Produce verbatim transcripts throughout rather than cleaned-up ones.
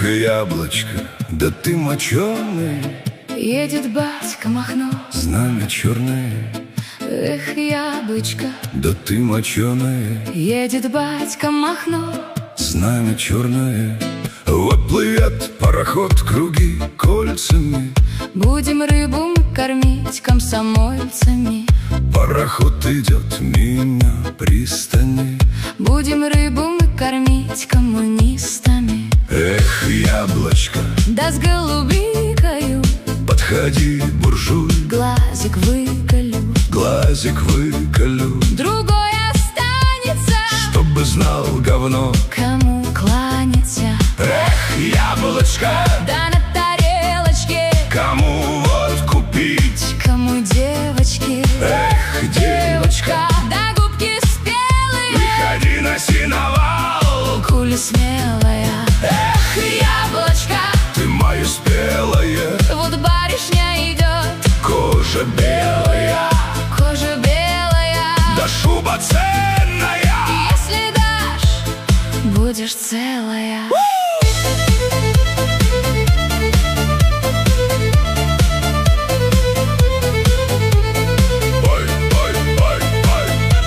Эх, яблочко, да ты моченый. Едет батька Махно, Знамя черное. эх, яблочко, Да ты моченое. едет батька Махно. Знамя черное. Вот плывет пароход круги кольцами. Будем рыбу мы кормить комсомольцами. Пароход идет мимо пристани. Будем рыбу мы кормить коммунистами. Эх, яблочко, Да с голубикою подходи, буржуй. глазик выколю, Глазик выколю, другой останется, чтобы знал говно. кому кланяться. Эх, яблочко, Да на тарелочке, кому вот купить? кому девочки. Эх, девочка, Да губки спелые, выходи на сеновал. куля смелая. Эх, Яблочко, ты моя спелая. вот барышня идет, Кожа белая, кожа белая. да шуба ценная. Если дашь, будешь целая. Ой, ой, ой, ой.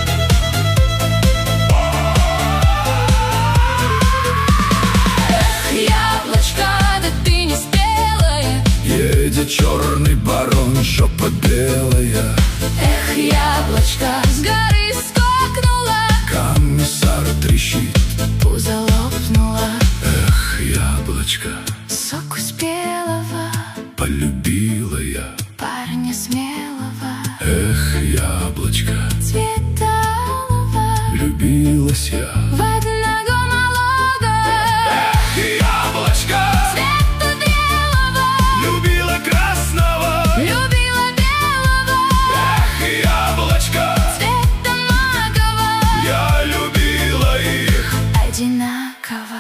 Яблочко, да ты не спелая. Едет черный барон, жопа белая. Эх, яблочко, с горы скокнула, Комиссар трещит. пузо лопнула. Эх, яблочко, Соку спелого, полюбила я. парня смелого, Эх, яблочко, цвета алого, влюбилась я. в одного малого, Яблочко, цвета белого, любила красного. любила белого, Эх, яблочко, цвета макового, я любила их. одинаково.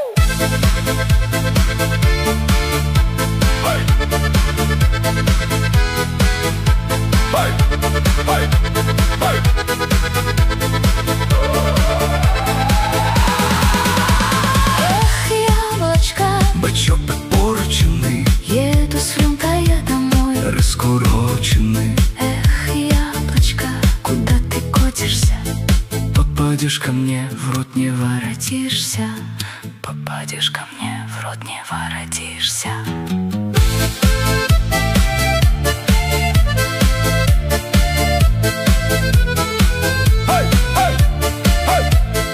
Ай. Ай, ай, ай. Эх, яблочко, Бачок подпорченный, еду с рюмкой я домой. раскуроченный. Эх, яблочко, куда ты котишься? Попадешь ко мне, в рот не Воротишься, попадешь ко мне, в рот не воротишься. Ай, ай, ай.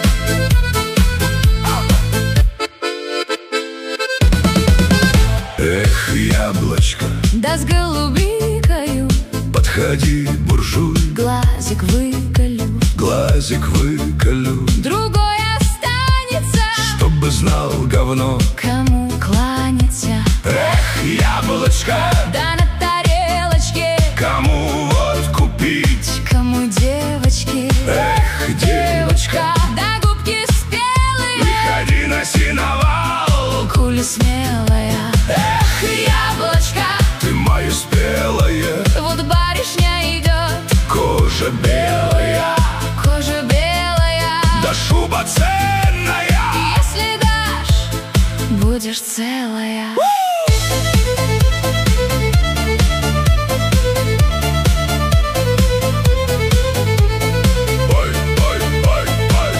Эх, яблочко, Да с голубикою подходи, буржуй. глазик выколю, Глазик выколю, другой останется, чтобы знал говно. кому кланяться. Эх, яблочко, Да на тарелочке, кому вот купить? кому девочки. Эх, девочка, Да губки спелые, выходи на сеновал. куля смелая. Эх, Яблочко, ты моя спелая. вот барышня идет, Кожа белая, кожа белая. да шуба ценная. Если дашь, будешь целая. Ой, ой, ой, ой.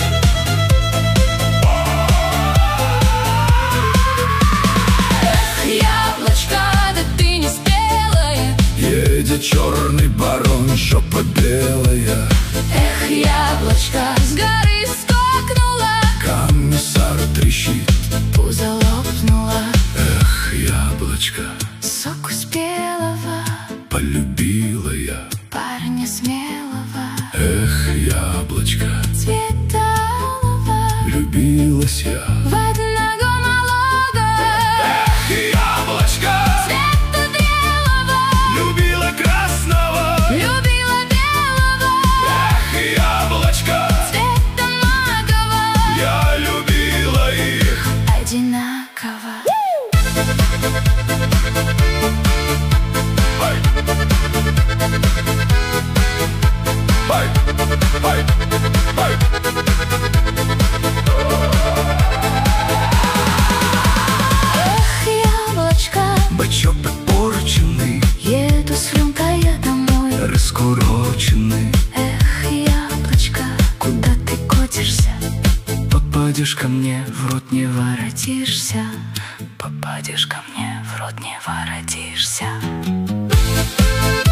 Яблочко, да ты не спелая. Едет черный барон, жопа белая. Эх, яблочко, с горы скокнула, Комиссар трещит. пузо лопнула. Эх, яблочко, Соку спелого, полюбила я. парня смелого, Эх, яблочко, цвета алого, влюбилась я. в одного малого, Яблочко, цвета белого, любила красного. любила белого, Эх, яблочко, цвета макового, я любила их. одинаково. воротишься, попадешь ко мне, в рот не воротишься.